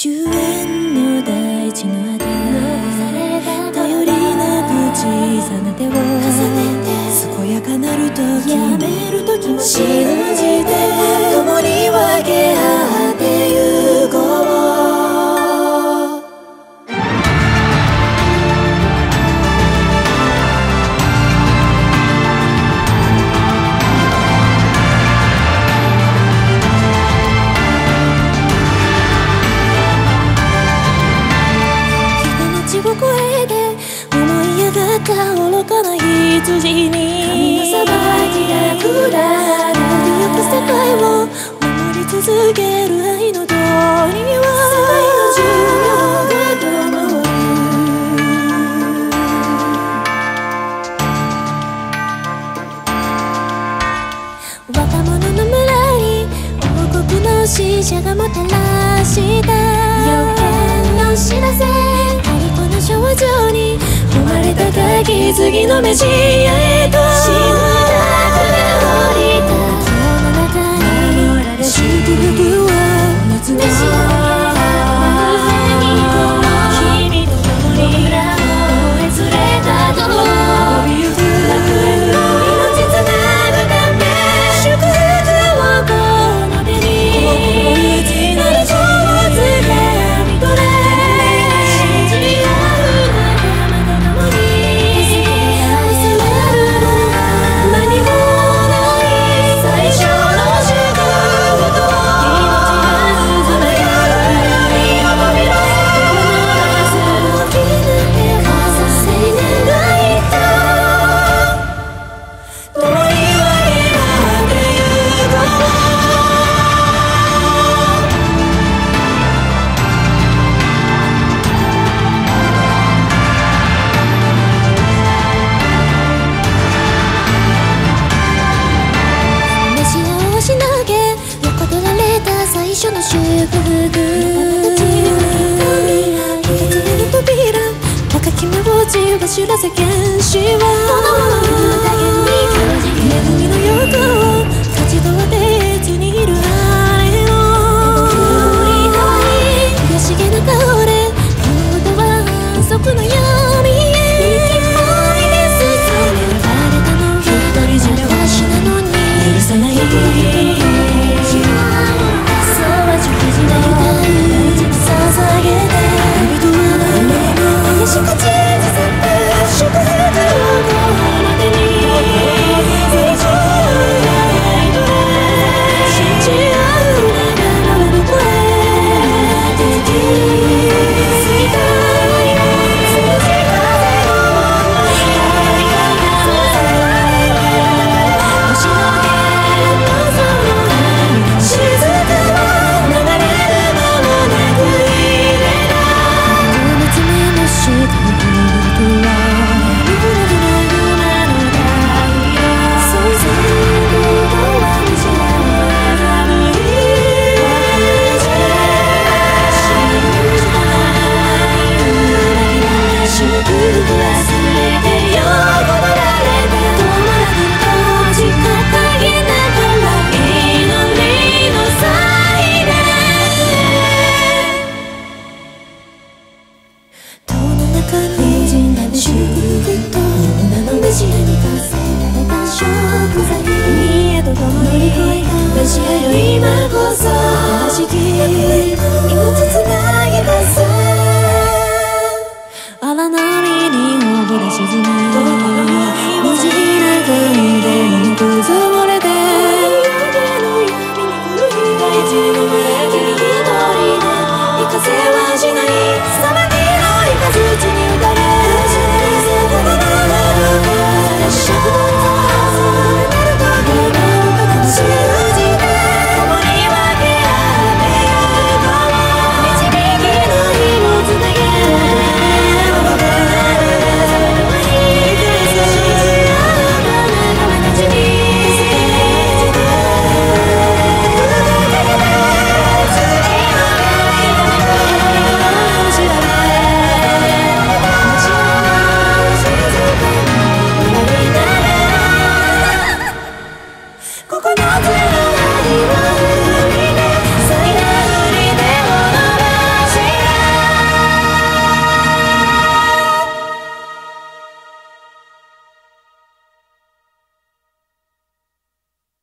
終焉の大地の果て頼りなく小さな手を重ねて健やかなる時やめる時も信じて共に分け合ってゆこう。地を越えて思い上がった愚かな羊に神の裁きが下るよく世界を守り続ける愛の道には愛の寿命が灯る。若者の村に王国の使者がもたらした予見の知らせ。少女に生まれた時次のメシアへと死ぬだけで降りた今日の中に守られ祝福を待つメシアへ君と共に僕らを連れたと飛びゆく楽園の命つなぐため祝福をこの手に内なる情をつかみ取れ。最初の祝福一つ目の扉若き目をじわ知らせ原始はこのまま宴に恵みの横